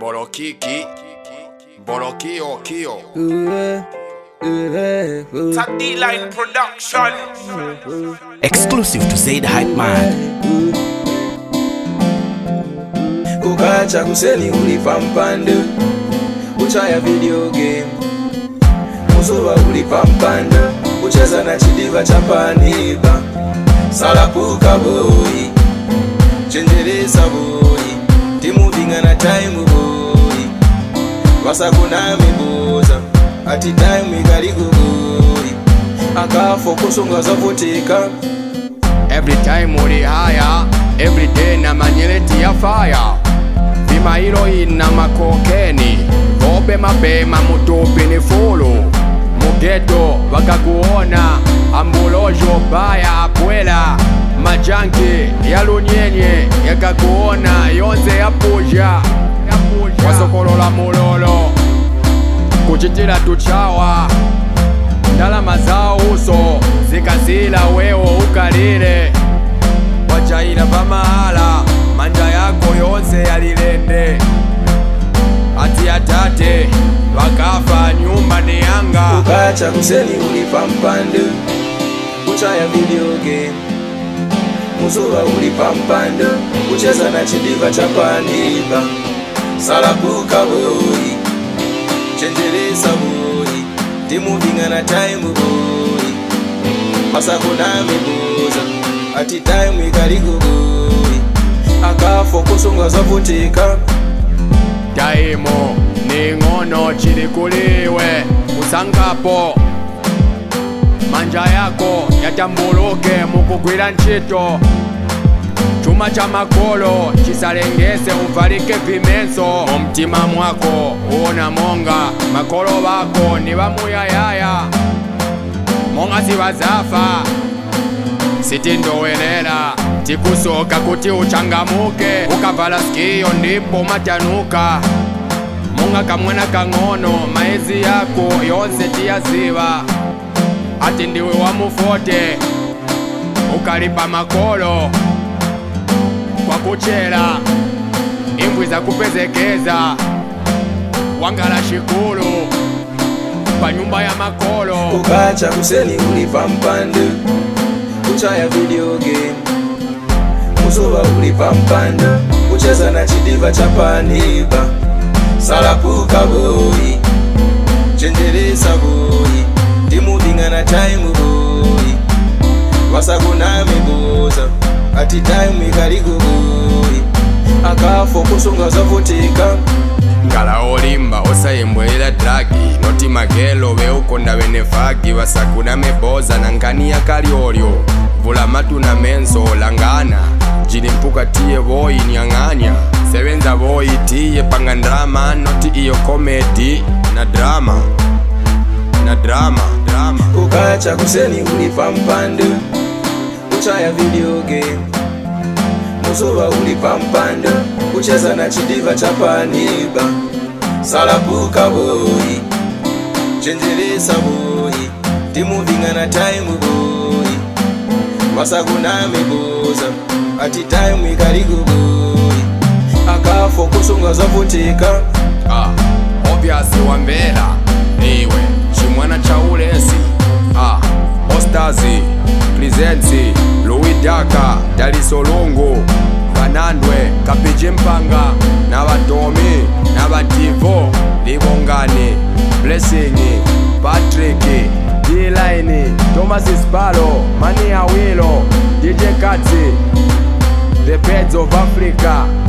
Borokiki, Borokio Kio. D-Line Production. Exclusive to Zaid Hype Man. Kukacha kuseni ulipa mpande, uchaya video game. Muzuwa ulipa mpande, ucheza na chidiva chapaniba. Salapuka boy, chenjeresa boy, timuvinga na time boy. Wasakunami boza, ati time ikarigo boy. Akafo kusonga zavutika. Every time uri haya, every day na manyeleti ya fire. Vima heroin na makokeni, vobe mapema mutupi ni fulu. Mugeto wakakuona, ambulojo baya apwela. Majanki ya lunyenye, yakakuona yonze ya puja. Wasokolola mulolo, kuchitila tuchawa. Ndalama zao uso, zikazila wewo ukalile. Wachaila pamahala, manja yako yonse yalilende. Ati atate, wakafa nyumba ni yanga. Kukacha kuseni ulipa mpande, uchaya video game. Muzuwa ulipa mpande, ucheza na chidiva chapaniba. Salapuka boy, chenjeresa boy, timuvinga na time boy. Masakunami boza, ati time ikarigo boy. Akafo kusonga zavutika. Daimo, ni ngono chili kuliwe, usangapo. Manja yako yatambuluke mukugwira nchito. Chuma cha makolo chisalengese uvalike vimenso. Mtima mwako uona monga, makolo bako ni bamuyayaya. Monga zibazafa, sitindowelela. Tikusoka kuti uchangamuke, ukavala skio ndipo matanuka. Monga kamwana kangono, maezi yako yonse tiyaziva. Ati ndiwe wamufote, ukalipa makolo. Kwa kuchela, imbwi za kupezekeza. Wangala shikulu, pa nyumba ya makolo. Kukacha kuseni ulipa mpande, uchaya video game. Muzuwa ulipa mpande, ucheza na chidiva chapaniba. Salapuka boy, chenjeresa boy, timuvinga na time boy. Wasakunami boza, ati time ikarigo boy. Akafo kusonga zavutika. Ngala olimba osayembwelela dragi, noti magelo weukonda wenefagi. Wasakuname boza na ngani ya kaliolyo, vula matu na menso langana. Jilimpuka tiye boy nyang'anya, sewenza boy tiye panga drama. Noti iyo comedy na drama, na drama. Kukacha kuseni ulipa mpande, uchaya video game. Muzuwa ulipa mpande, ucheza na chidiva chapaniba. Salapuka boy, chenjeresa boy, timuvinga na time boy. Wasakunami boza, ati time ikarigo boy. Akafo kusonga zavutika. Obviously wambela, iwe chimwana cha ulesi. Ostazi, Plizensi, Louis Daka, Dalisolongo, Banandwe, Kapiji Mpanga, Nabatomi, Nabativo, Libongani, Blessing, Patrick, D-Line, Thomas Ispalo, Mani Awilo, DJ Katsi, The Beds of Africa.